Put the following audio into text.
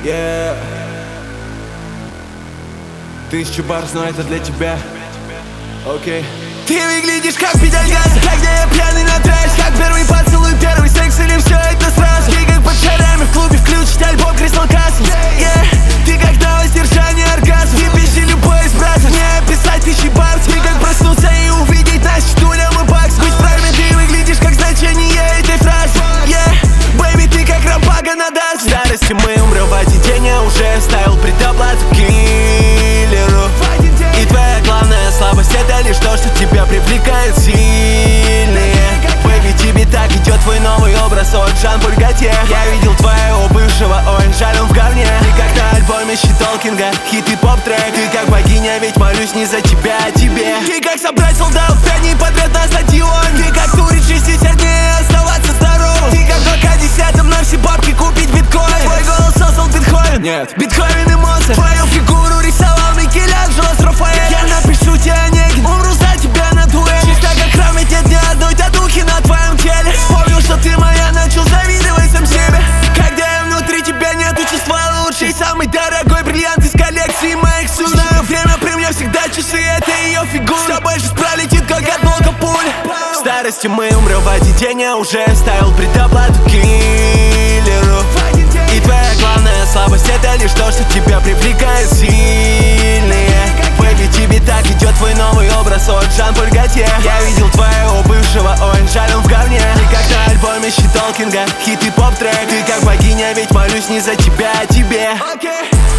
Yeah. 1000 бар, но это для тебя. Окей. Ты выглядишь как педаль газа, когда я пьяный на трассе. Как первый поцелуй, первый секс или все это сразу. Ты как под шарами в клубе, включить альбом Crystal Castles. Yeah. Ты как на воздержании оргазм. Ты пищи любой из братьев. Не описать 1000 бар. Ты как проснуться и увидеть нас стульям и бакс. Быть правильно, ты выглядишь как значение этой фразы. Yeah. Бэйби, ты как рампага на даст. В старости мы умрем, в один день я уже ставил предоплату киллеру. И твоя главная слабость — это лишь то, что тебя привлекает сильные. Бэйби, тебе так идет твой новый образ от Жан-Поль Готье. Я видел твоего бывшего, ой, жаль, он в говне. Ты как на альбоме Щитолкинга, хит и поп-трек. Ты как богиня, ведь молюсь не за тебя, а тебе. Ты как собрать солдат 5 дней подряд на стадион. Ты как турить 60 дней и оставаться здоровым. Ты как в АК-10 на все бабки купить биткоин. Твой голос создал Бетховен. Нет. Бетховен и Моцарт. Твою фигуру рисовал Микеланджело с Рафаэлем. Я напишу тебе Онегин, умру за тебя на дуэль. Чисто как храм, ведь нет ни одной татухи на твоем теле. Вспомнил, что ты моя, начал завидовать сам себе. Когда я внутри тебя, нету чувства лучший. Самый дорогой бриллиант из коллекции моих суши. Знаю, время при мне всегда часы, это ее фигура. Все больше пролетит, как от блока пуль. В старости мы умрем, в один день я уже ставил предоплату киллеру. И твоя главная слабость — это лишь то, что тебя привлекает сильные. Бэйби, тебе так идет твой новый образ от Жан-Поль Готье. Я видел твоего бывшего, ой, жаль, он в говне. Ты как на альбоме Щитолкинга, хит и поп-трек. Ты как богиня, ведь молюсь не за тебя, а тебе.